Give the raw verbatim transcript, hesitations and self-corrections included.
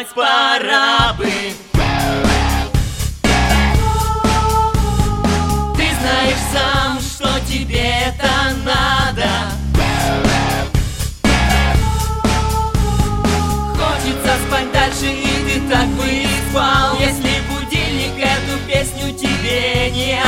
спать пора бы. Ты знаешь сам, что тебе это надо. Хочется спать дальше, и ты так бы и спал, если будильник эту песню тебе не